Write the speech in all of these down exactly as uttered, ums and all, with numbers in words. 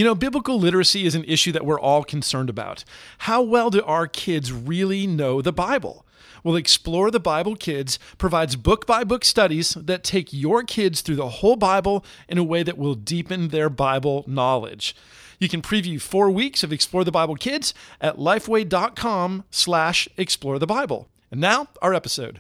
You know, biblical literacy is an issue that we're all concerned about. How well do our kids really know the Bible? Well, Explore the Bible Kids provides book-by-book studies that take your kids through the whole Bible in a way that will deepen their Bible knowledge. You can preview four weeks of Explore the Bible Kids at lifeway.com slash explore the Bible. And now, our episode.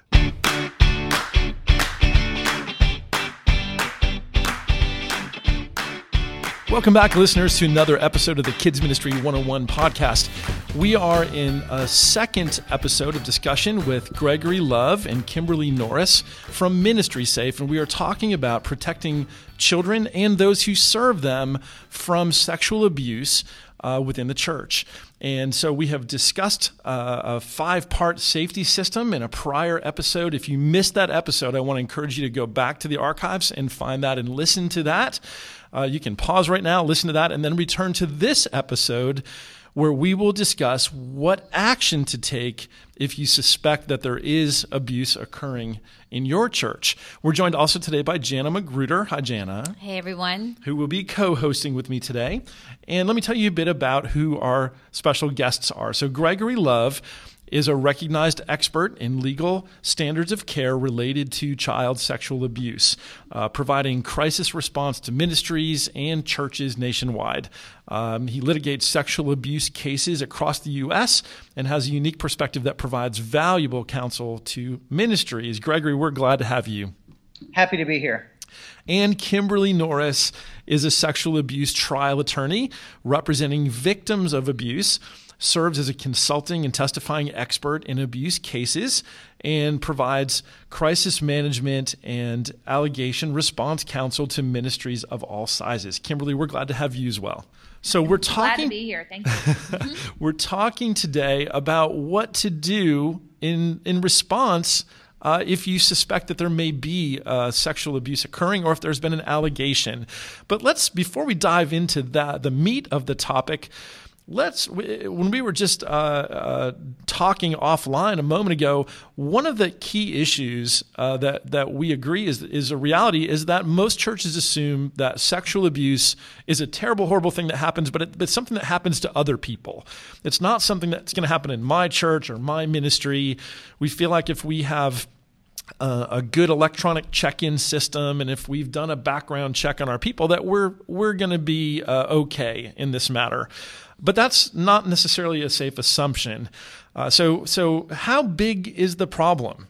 Welcome back, listeners, to another episode of the Kids Ministry one oh one podcast. We are in a second episode of discussion with Gregory Love and Kimberly Norris from Ministry Safe, and we are talking about protecting children and those who serve them from sexual abuse uh, within the church. And so we have discussed uh, a five-part safety system in a prior episode. If you missed that episode, I want to encourage you to go back to the archives and find that and listen to that. Uh, you can pause right now, listen to that, and then return to this episode where we will discuss what action to take if you suspect that there is abuse occurring in your church. We're joined also today by Jana Magruder. Hi, Jana. Hey, everyone. Who will be co-hosting with me today. And let me tell you a bit about who our special guests are. So Gregory Love is a recognized expert in legal standards of care related to child sexual abuse, uh, providing crisis response to ministries and churches nationwide. Um, he litigates sexual abuse cases across the U S and has a unique perspective that provides valuable counsel to ministries. Gregory, we're glad to have you. Happy to be here. And Kimberly Norris is a sexual abuse trial attorney representing victims of abuse, serves as a consulting and testifying expert in abuse cases, and provides crisis management and allegation response counsel to ministries of all sizes. Kimberly, we're glad to have you as well. So we're talking. Glad to be here. Thank you. We're talking today about what to do in in response uh, if you suspect that there may be uh, sexual abuse occurring, or if there's been an allegation. But let's, before we dive into that, the meat of the topic. Let's, when we were just uh, uh, talking offline a moment ago, one of the key issues uh, that, that we agree is, is a reality is that most churches assume that sexual abuse is a terrible, horrible thing that happens, but, it, but it's something that happens to other people. It's not something that's going to happen in my church or my ministry. We feel like if we have Uh, a good electronic check-in system, and if we've done a background check on our people, that we're we're going to be uh, okay in this matter. But that's not necessarily a safe assumption. Uh, so so how big is the problem?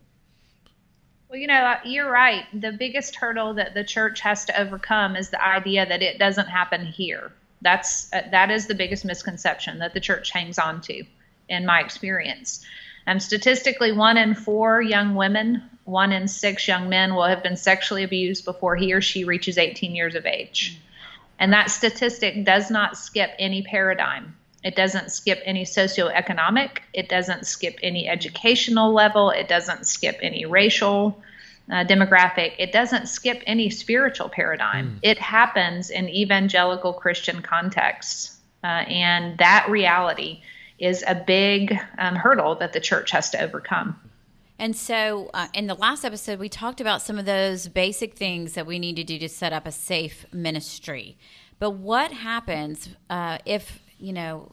Well, you know, you're right. The biggest hurdle that the church has to overcome is the idea that it doesn't happen here. That's uh, that is the biggest misconception that the church hangs on to, in my experience. Um, statistically, one in four young women, one in six young men will have been sexually abused before he or she reaches eighteen years of age. And that statistic does not skip any paradigm. It doesn't skip any socioeconomic. It doesn't skip any educational level. It doesn't skip any racial uh, demographic. It doesn't skip any spiritual paradigm. Mm. It happens in evangelical Christian contexts. Uh, and that reality is a big um, hurdle that the church has to overcome. And so uh, in the last episode, we talked about some of those basic things that we need to do to set up a safe ministry. But what happens uh, if, you know,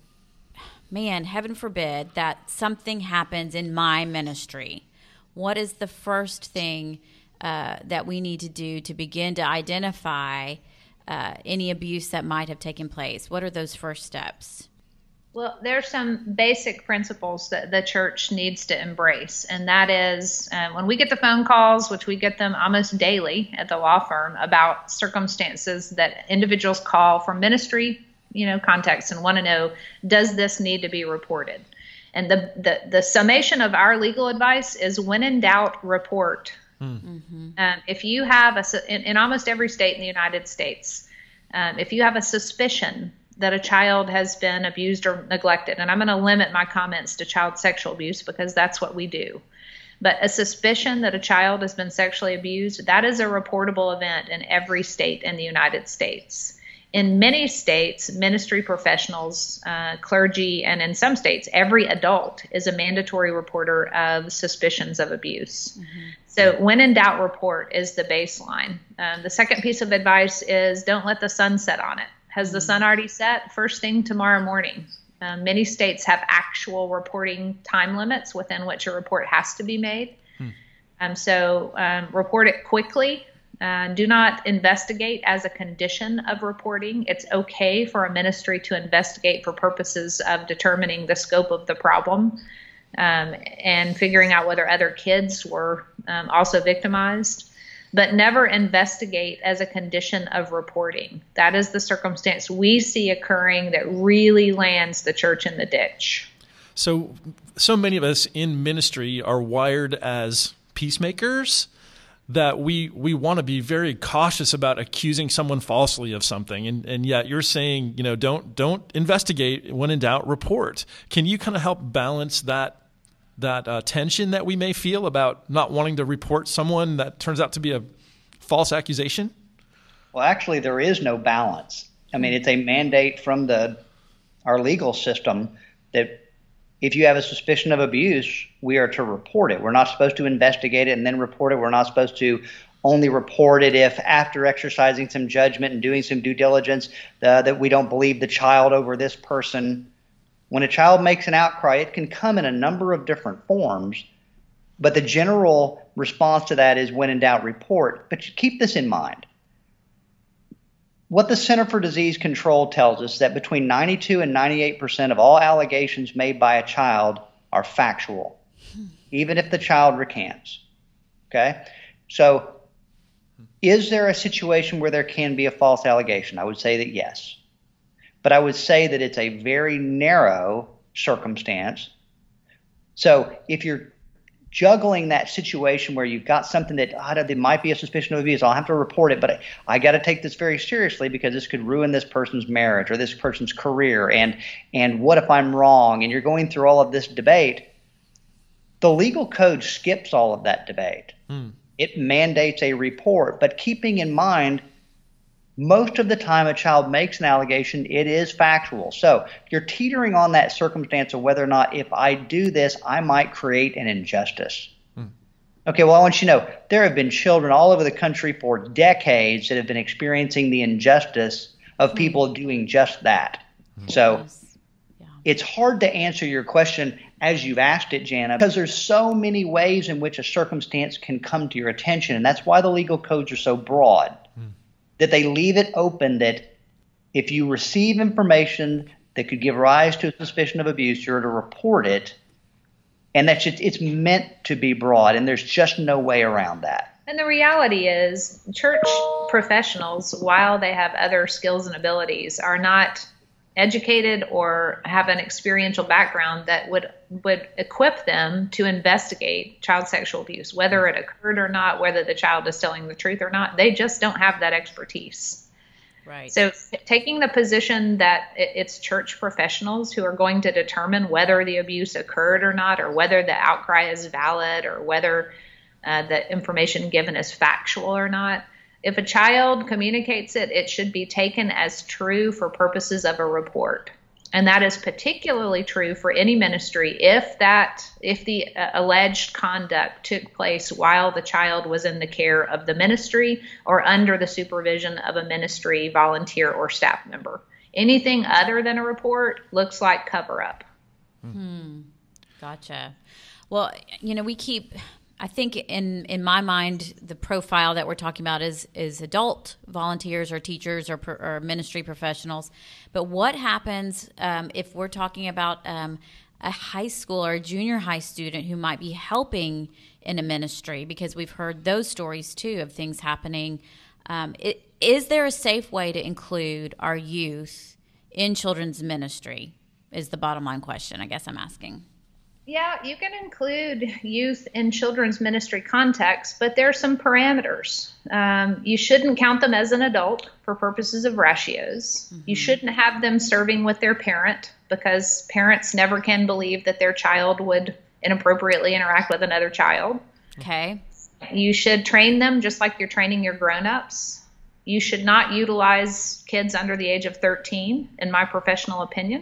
man, heaven forbid that something happens in my ministry? What is the first thing uh, that we need to do to begin to identify uh, any abuse that might have taken place? What are those first steps? Well, there's some basic principles that the church needs to embrace, and that is uh, when we get the phone calls, which we get them almost daily at the law firm, about circumstances that individuals call from ministry, you know, context and want to know, does this need to be reported? And the the, the summation of our legal advice is, when in doubt, report. Mm-hmm. Um, if you have a in, in almost every state in the United States, um, if you have a suspicion that a child has been abused or neglected, and I'm going to limit my comments to child sexual abuse because that's what we do. But a suspicion that a child has been sexually abused, that is a reportable event in every state in the United States. In many states, ministry professionals, uh, clergy, and in some states, every adult is a mandatory reporter of suspicions of abuse. Mm-hmm. So when in doubt, report is the baseline. Um, the second piece of advice is, don't let the sun set on it. Has the sun already set? First thing tomorrow morning. Um, many states have actual reporting time limits within which a report has to be made. Hmm. Um, so um, report it quickly. Uh, do not investigate as a condition of reporting. It's okay for a ministry to investigate for purposes of determining the scope of the problem um, and figuring out whether other kids were um, also victimized, but never investigate as a condition of reporting. That is the circumstance we see occurring that really lands the church in the ditch. So, so many of us in ministry are wired as peacemakers, that we we want to be very cautious about accusing someone falsely of something, and and yet you're saying, you know, don't don't investigate, when in doubt, report. Can you kind of help balance that that uh, tension that we may feel about not wanting to report someone that turns out to be a false accusation? Well, actually, there is no balance. I mean, it's a mandate from the our legal system that if you have a suspicion of abuse, we are to report it. We're not supposed to investigate it and then report it. We're not supposed to only report it if, after exercising some judgment and doing some due diligence, uh, that we don't believe the child over this person. When a child makes an outcry, it can come in a number of different forms, but the general response to that is, when in doubt, report. But you keep this in mind. What the Center for Disease Control tells us, that between ninety-two and ninety-eight percent of all allegations made by a child are factual, even if the child recants. Okay? So is there a situation where there can be a false allegation? I would say that yes. But I would say that it's a very narrow circumstance. So if you're juggling that situation where you've got something that, oh, there might be a suspicion of abuse, I'll have to report it, but I, I got to take this very seriously because this could ruin this person's marriage or this person's career, and and what if I'm wrong? And you're going through all of this debate. The legal code skips all of that debate. Hmm. It mandates a report, but keeping in mind, most of the time a child makes an allegation, it is factual. So you're teetering on that circumstance of whether or not, if I do this, I might create an injustice. Hmm. Okay, well, I want you to know, there have been children all over the country for decades that have been experiencing the injustice of people doing just that. Hmm. So yeah. It's hard to answer your question as you've asked it, Jana, because there's so many ways in which a circumstance can come to your attention, and that's why the legal codes are so broad. That they leave it open that if you receive information that could give rise to a suspicion of abuse, you're to report it, and that's just, it's meant to be broad, and there's just no way around that. And the reality is, church professionals, while they have other skills and abilities, are not educated or have an experiential background that would would equip them to investigate child sexual abuse, whether it occurred or not, whether the child is telling the truth or not. They just don't have that expertise. Right. So taking the position that it's church professionals who are going to determine whether the abuse occurred or not, or whether the outcry is valid, or whether uh, the information given is factual or not. If a child communicates it, it should be taken as true for purposes of a report. And that is particularly true for any ministry if that if the uh, alleged conduct took place while the child was in the care of the ministry or under the supervision of a ministry volunteer or staff member. Anything other than a report looks like cover-up. Hmm. Gotcha. Well, you know, we keep... I think in, in my mind, the profile that we're talking about is is adult volunteers or teachers or, or ministry professionals. But what happens um, if we're talking about um, a high school or a junior high student who might be helping in a ministry? Because we've heard those stories, too, of things happening. Um, it, is there a safe way to include our youth in children's ministry is the bottom line question I guess I'm asking. Yeah, you can include youth in children's ministry context, but there are some parameters. Um, you shouldn't count them as an adult for purposes of ratios. Mm-hmm. You shouldn't have them serving with their parent, because parents never can believe that their child would inappropriately interact with another child. Okay. You should train them just like you're training your grown-ups. You should not utilize kids under the age of thirteen, in my professional opinion.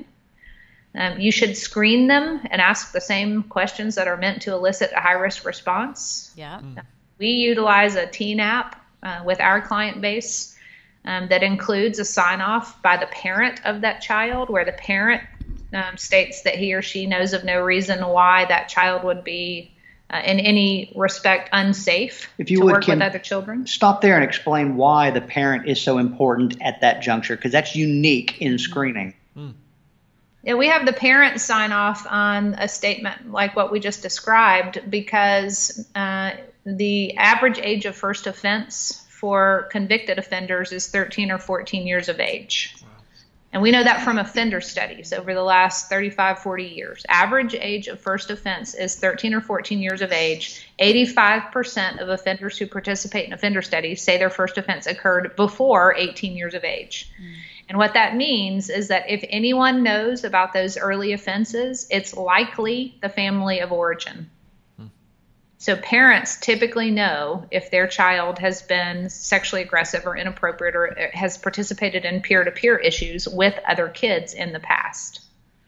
Um, you should screen them and ask the same questions that are meant to elicit a high-risk response. Yeah. Mm. We utilize a teen app uh, with our client base um, that includes a sign off by the parent of that child, where the parent um, states that he or she knows of no reason why that child would be uh, in any respect unsafe if you to would, work Kim, with other children. Stop there and explain why the parent is so important at that juncture, because that's unique in screening. Mm. Yeah, we have the parent sign off on a statement like what we just described because uh, the average age of first offense for convicted offenders is thirteen or fourteen years of age. Wow. And we know that from offender studies over the last thirty-five, forty years. Average age of first offense is thirteen or fourteen years of age. eighty-five percent of offenders who participate in offender studies say their first offense occurred before eighteen years of age. Mm. And what that means is that if anyone knows about those early offenses, it's likely the family of origin. Hmm. So parents typically know if their child has been sexually aggressive or inappropriate or has participated in peer-to-peer issues with other kids in the past.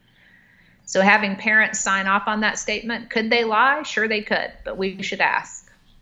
So having parents sign off on that statement, could they lie? Sure they could, but we should ask.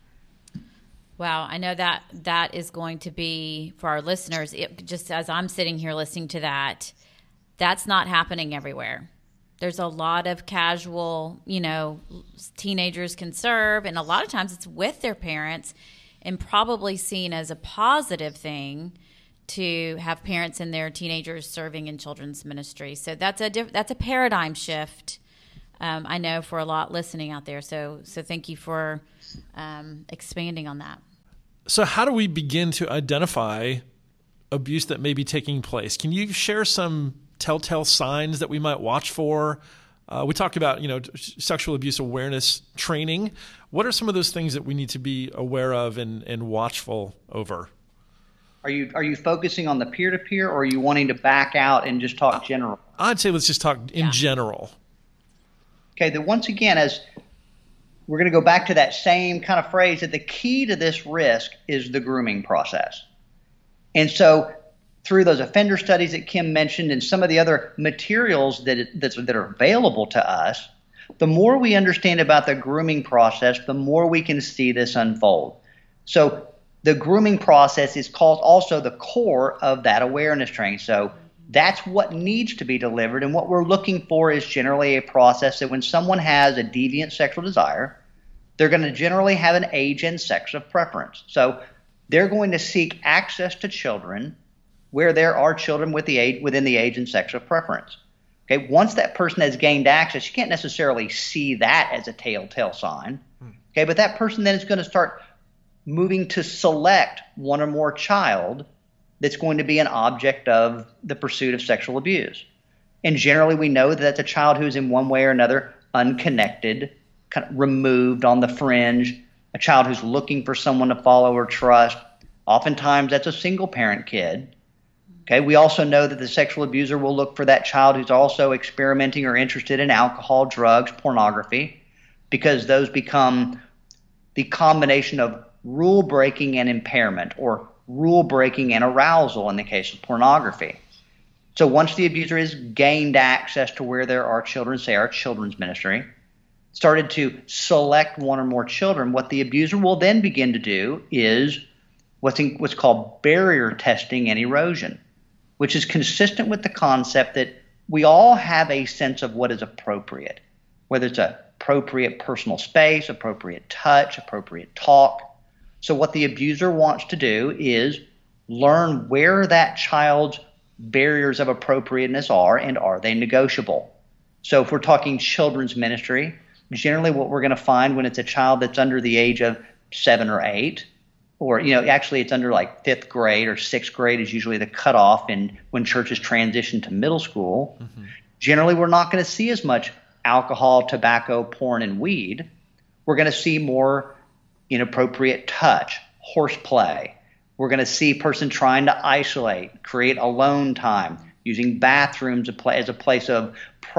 Wow, I know that that is going to be, for our listeners, it, just as I'm sitting here listening to that, that's not happening everywhere. There's a lot of casual, you know, teenagers can serve, and a lot of times it's with their parents and probably seen as a positive thing to have parents and their teenagers serving in children's ministry. So that's a diff- that's a paradigm shift, um, I know, for a lot listening out there. So so thank you for um, expanding on that. So how do we begin to identify abuse that may be taking place? Can you share some telltale signs that we might watch for? Uh, we talked about, you know, sexual abuse awareness training. What are some of those things that we need to be aware of and, and watchful over? Are you are you focusing on the peer-to-peer, or are you wanting to back out and just talk general? I'd say let's just talk in yeah. general. Okay, then once again, as we're going to go back to that same kind of phrase, that the key to this risk is the grooming process. And so through those offender studies that Kim mentioned and some of the other materials that, that's, that are available to us, the more we understand about the grooming process, the more we can see this unfold. So the grooming process is called also the core of that awareness training. So that's what needs to be delivered. And what we're looking for is generally a process that when someone has a deviant sexual desire, they're going to generally have an age and sex of preference. So they're going to seek access to children where there are children with the age, within the age and sex of preference. Okay, once that person has gained access, you can't necessarily see that as a telltale sign. Okay, but that person then is going to start moving to select one or more child that's going to be an object of the pursuit of sexual abuse. And generally we know that that's a child who's in one way or another unconnected, kind of removed on the fringe, a child who's looking for someone to follow or trust. Oftentimes that's a single parent kid. Okay, we also know that the sexual abuser will look for that child who's also experimenting or interested in alcohol, drugs, pornography, because those become the combination of rule breaking and impairment, or rule breaking and arousal in the case of pornography. So once the abuser has gained access to where there are children, say our children's ministry, started to select one or more children, what the abuser will then begin to do is what's, in, what's called barrier testing and erosion, which is consistent with the concept that we all have a sense of what is appropriate, whether it's appropriate personal space, appropriate touch, appropriate talk. So what the abuser wants to do is learn where that child's barriers of appropriateness are, and are they negotiable. So if we're talking children's ministry, generally what we're going to find when it's a child that's under the age of seven or eight, or, you know, actually it's under like fifth grade or sixth grade is usually the cutoff in when churches transition to middle school. Mm-hmm. Generally, we're not going to see as much alcohol, tobacco, porn, and weed. We're going to see more inappropriate touch, horseplay. We're going to see a person trying to isolate, create alone time, using bathrooms as a place of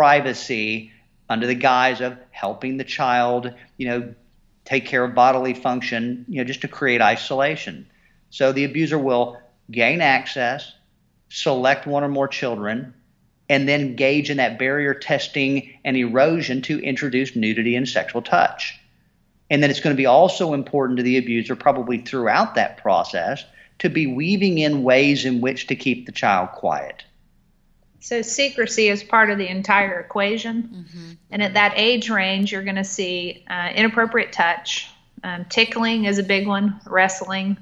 privacy under the guise of helping the child, you know, take care of bodily function, you know, just to create isolation. So the abuser will gain access, select one or more children, and then engage in that barrier testing and erosion to introduce nudity and sexual touch. And then it's going to be also important to the abuser, probably throughout that process, to be weaving in ways in which to keep the child quiet. So secrecy is part of the entire equation. Mm-hmm. And at that age range, you're going to see uh, inappropriate touch. Um, tickling is a big one, wrestling,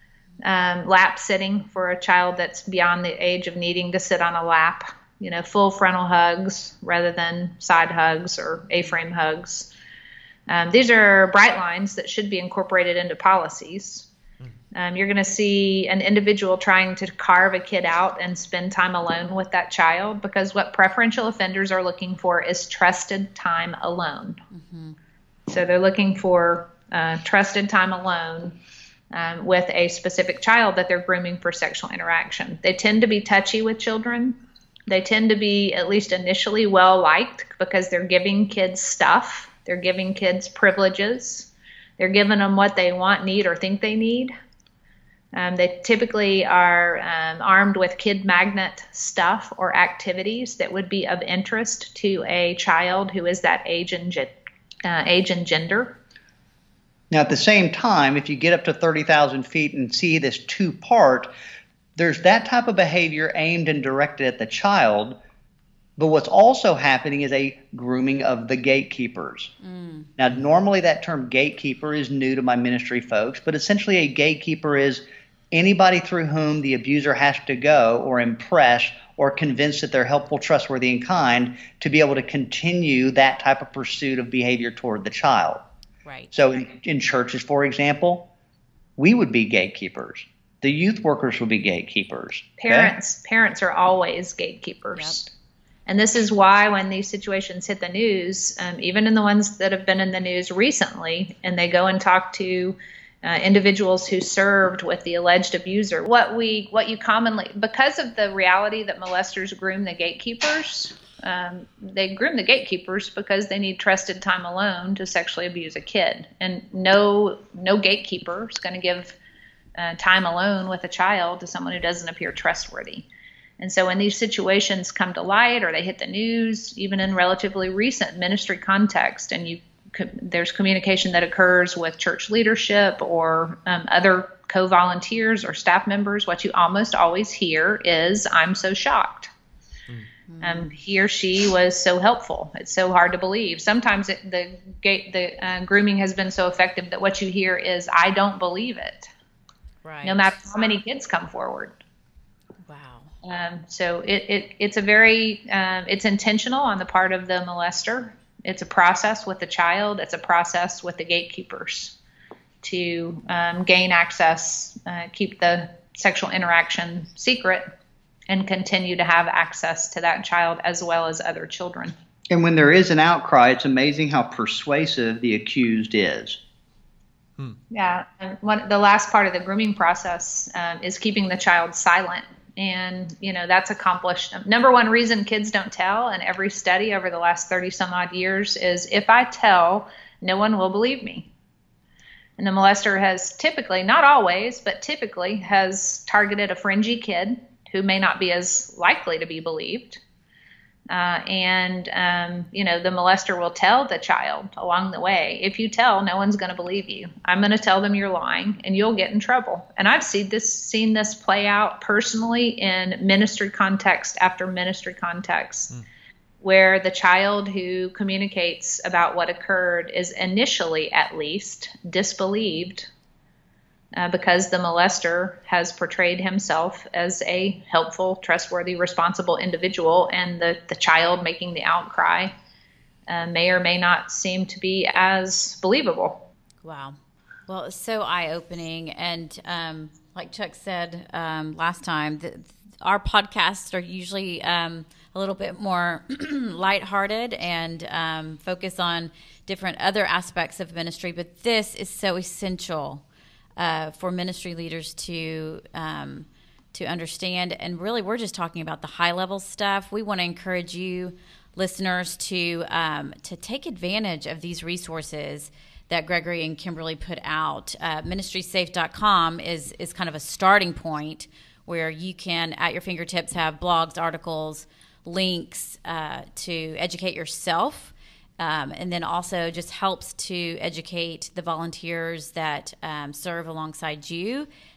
um, lap sitting for a child that's beyond the age of needing to sit on a lap, you know, full frontal hugs rather than side hugs or A-frame hugs. Um, these are bright lines that should be incorporated into policies. Um, you're going to see an individual trying to carve a kid out and spend time alone with that child, because what preferential offenders are looking for is trusted time alone. Mm-hmm. So they're looking for uh, trusted time alone um, with a specific child that they're grooming for sexual interaction. They tend to be touchy with children. They tend to be, at least initially, well-liked because they're giving kids stuff. They're giving kids privileges. They're giving them what they want, need, or think they need. Um, they typically are um, armed with kid magnet stuff or activities that would be of interest to a child who is that age and, ge- uh, age and gender. Now, at the same time, if you get up to thirty thousand feet and see this two-part, there's that type of behavior aimed and directed at the child. But what's also happening is a grooming of the gatekeepers. Mm. Now, normally that term gatekeeper is new to my ministry folks, but essentially a gatekeeper is anybody through whom the abuser has to go or impress or convince that they're helpful, trustworthy, and kind to be able to continue that type of pursuit of behavior toward the child. Right. So in, in churches, for example, we would be gatekeepers. The youth workers would be gatekeepers. Parents, okay? Parents are always gatekeepers. Yep. And this is why when these situations hit the news, um, even in the ones that have been in the news recently, and they go and talk to uh, individuals who served with the alleged abuser, what we, what you commonly, because of the reality that molesters groom the gatekeepers, um, they groom the gatekeepers because they need trusted time alone to sexually abuse a kid. And no, no gatekeeper is going to give uh, time alone with a child to someone who doesn't appear trustworthy. And so when these situations come to light or they hit the news, even in relatively recent ministry context, and you there's communication that occurs with church leadership or um, other co-volunteers or staff members, what you almost always hear is, "I'm so shocked." Mm-hmm. Um, he or she was so helpful. It's so hard to believe. Sometimes it, the gate, the uh, grooming has been so effective that what you hear is, "I don't believe it." Right. No matter how many kids come forward. Um, so it, it it's a very um, it's intentional on the part of the molester. It's a process with the child. It's a process with the gatekeepers to um, gain access, uh, keep the sexual interaction secret, and continue to have access to that child as well as other children. And when there is an outcry, it's amazing how persuasive the accused is. Hmm. Yeah, and one, the last part of the grooming process um, is keeping the child silent. And, you know, that's accomplished. Number one reason kids don't tell in every study over the last thirty some odd years is, if I tell, no one will believe me. And the molester has typically, not always, but typically has targeted a fringy kid who may not be as likely to be believed. Uh, and, um, you know, the molester will tell the child along the way, if you tell, no one's going to believe you. I'm going to tell them you're lying and you'll get in trouble. And I've seen this, seen this play out personally in ministry context after ministry context, mm. where the child who communicates about what occurred is initially, at least, disbelieved Uh, because the molester has portrayed himself as a helpful, trustworthy, responsible individual, and the, the child making the outcry uh, may or may not seem to be as believable. Wow. Well, it's so eye-opening. And um, like Chuck said um, last time, the, our podcasts are usually um, a little bit more lighthearted and um, focus on different other aspects of ministry, but this is so essential Uh, for ministry leaders to um, to understand. And really, we're just talking about the high-level stuff. We want to encourage you, listeners, to um, to take advantage of these resources that Gregory and Kimberly put out. Uh, ministry safe dot com is, is kind of a starting point where you can, at your fingertips, have blogs, articles, links uh, to educate yourself. Um, and then also just helps to educate the volunteers that um, serve alongside you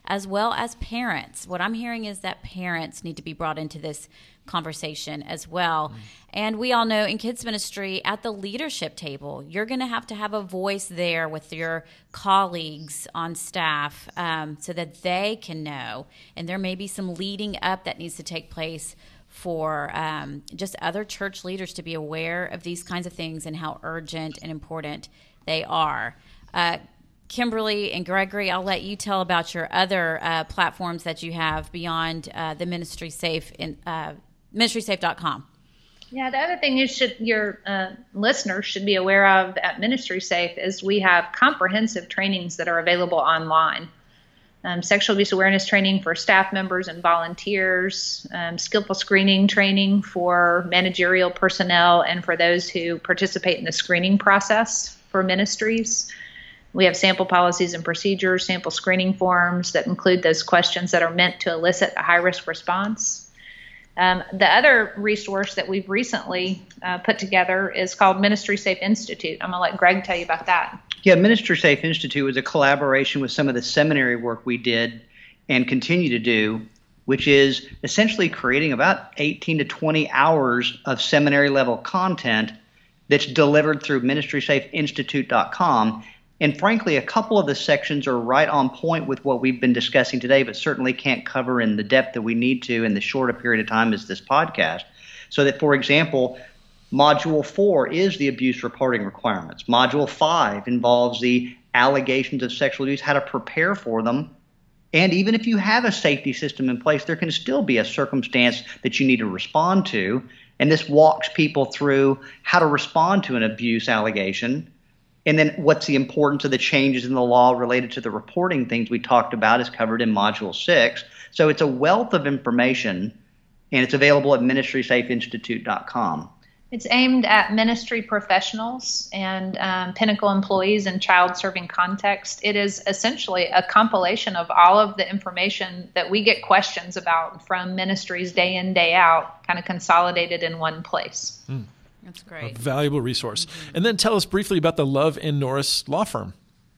as well as parents. What I'm hearing is that parents need to be brought into this conversation as well. Mm. And we all know in kids ministry, at the leadership table, you're going to have to have a voice there with your colleagues on staff um, so that they can know. And there may be some leading up that needs to take place for um, just other church leaders to be aware of these kinds of things and how urgent and important they are. Uh, Kimberly and Gregory, I'll let you tell about your other uh, platforms that you have beyond uh, the Ministry Safe in uh, ministry safe dot com. Yeah, the other thing you should your uh, listeners should be aware of at Ministry Safe is we have comprehensive trainings that are available online. Um, sexual abuse awareness training for staff members and volunteers, um, skillful screening training for managerial personnel and for those who participate in the screening process for ministries. We have sample policies and procedures, sample screening forms that include those questions that are meant to elicit a high-risk response. Um, the other resource that we've recently uh, put together is called Ministry Safe Institute. I'm going to let Greg tell you about that. Yeah, Ministry Safe Institute was a collaboration with some of the seminary work we did and continue to do, which is essentially creating about eighteen to twenty hours of seminary level content that's delivered through ministry safe institute dot com. And frankly, a couple of the sections are right on point with what we've been discussing today, but certainly can't cover in the depth that we need to in the shorter period of time as this podcast. So that, for example, Module four is the abuse reporting requirements. Module five involves the allegations of sexual abuse, how to prepare for them. And even if you have a safety system in place, there can still be a circumstance that you need to respond to. And this walks people through how to respond to an abuse allegation. And then what's the importance of the changes in the law related to the reporting things we talked about is covered in Module six. So it's a wealth of information, and it's available at ministry safe institute dot com. It's aimed at ministry professionals and um, Pinnacle employees in child-serving context. It is essentially a compilation of all of the information that we get questions about from ministries day in, day out, kind of consolidated in one place. Mm. That's great. A valuable resource. Mm-hmm. And then tell us briefly about the Love and Norris Law Firm.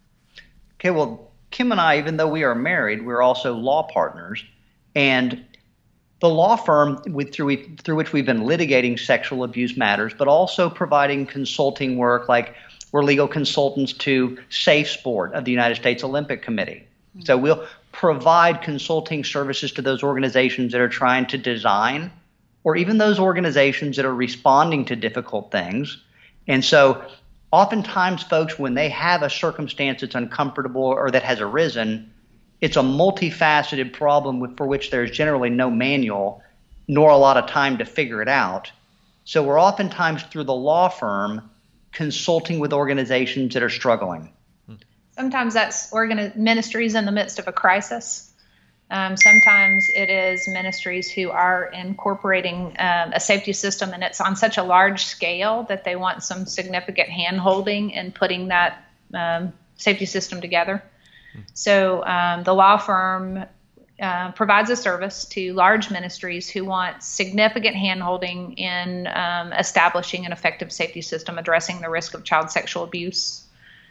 Okay, well, Kim and I, even though we are married, we're also law partners. And the law firm with, through, we, through which we've been litigating sexual abuse matters, but also providing consulting work, like we're legal consultants to Safe Sport of the United States Olympic Committee. Mm-hmm. So we'll provide consulting services to those organizations that are trying to design, or even those organizations that are responding to difficult things. And so oftentimes folks, when they have a circumstance that's uncomfortable or that has arisen, it's a multifaceted problem with, for which there's generally no manual nor a lot of time to figure it out. So we're oftentimes through the law firm consulting with organizations that are struggling. Sometimes that's organi- ministries in the midst of a crisis. Um, sometimes it is ministries who are incorporating um, a safety system, and it's on such a large scale that they want some significant hand-holding in putting that um, safety system together. Mm-hmm. So um, the law firm uh, provides a service to large ministries who want significant hand-holding in um, establishing an effective safety system addressing the risk of child sexual abuse.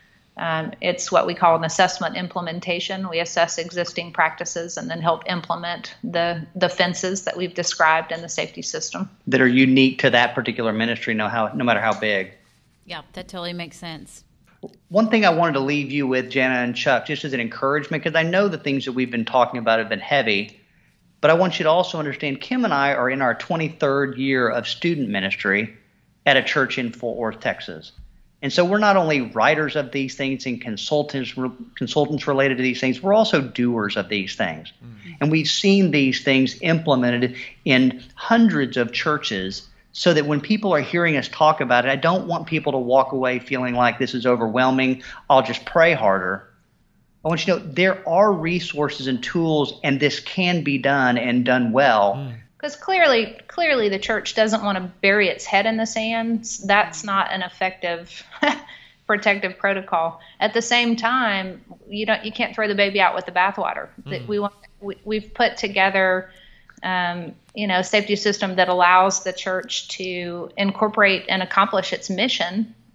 Um, it's what we call an assessment implementation. We assess existing practices and then help implement the, the fences that we've described in the safety system. That are unique to that particular ministry, no, how, no matter how big. Yeah, that totally makes sense. One thing I wanted to leave you with, Jana and Chuck, just as an encouragement, because I know the things that we've been talking about have been heavy, but I want you to also understand Kim and I are in our twenty-third year of student ministry at a church in Fort Worth, Texas. And so we're not only writers of these things and consultants consultants related to these things, we're also doers of these things. Mm-hmm. And we've seen these things implemented in hundreds of churches so that when people are hearing us talk about it, I don't want people to walk away feeling like this is overwhelming, I'll just pray harder. I want you to know there are resources and tools, and this can be done and done well. Mm. Because clearly, clearly the church doesn't want to bury its head in the sand. That's not an effective protective protocol. At the same time, you don't, you can't throw the baby out with the bathwater. Mm. We want, we, we've put together, um, you know, a safety system that allows the church to incorporate and accomplish its mission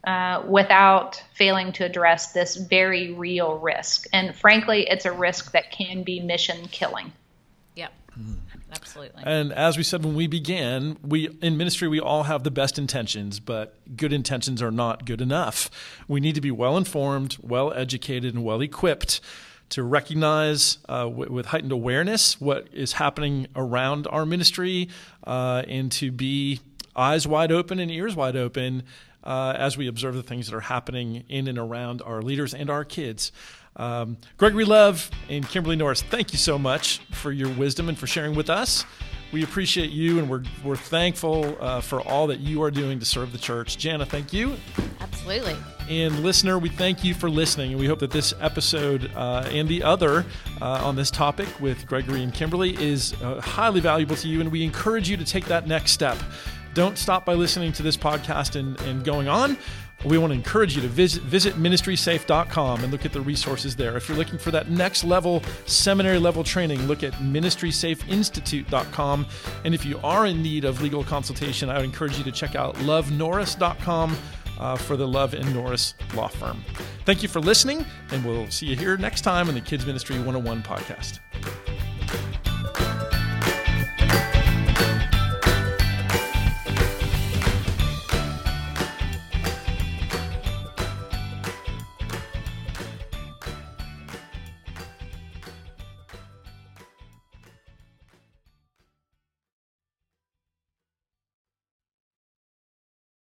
uh, without failing to address this very real risk. And frankly, it's a risk that can be mission killing. Yep. Absolutely. And as we said when we began, we in ministry, we all have the best intentions, but good intentions are not good enough. We need to be well-informed, well-educated, and well-equipped to recognize uh, w- with heightened awareness what is happening around our ministry, uh, and to be eyes wide open and ears wide open uh, as we observe the things that are happening in and around our leaders and our kids. Um, Gregory Love and Kimberly Norris, thank you so much for your wisdom and for sharing with us. We appreciate you, and we're we're thankful uh, for all that you are doing to serve the church. Jana, thank you. Absolutely. And listener, we thank you for listening, and we hope that this episode uh, and the other uh, on this topic with Gregory and Kimberly is uh, highly valuable to you, and we encourage you to take that next step. Don't stop by listening to this podcast and, and going on. We want to encourage you to visit, visit ministry safe dot com and look at the resources there. If you're looking for that next level, seminary level training, look at ministry safe institute dot com. And if you are in need of legal consultation, I would encourage you to check out love norris dot com uh, for the Love and Norris Law Firm. Thank you for listening, and we'll see you here next time in the Kids Ministry one oh one podcast.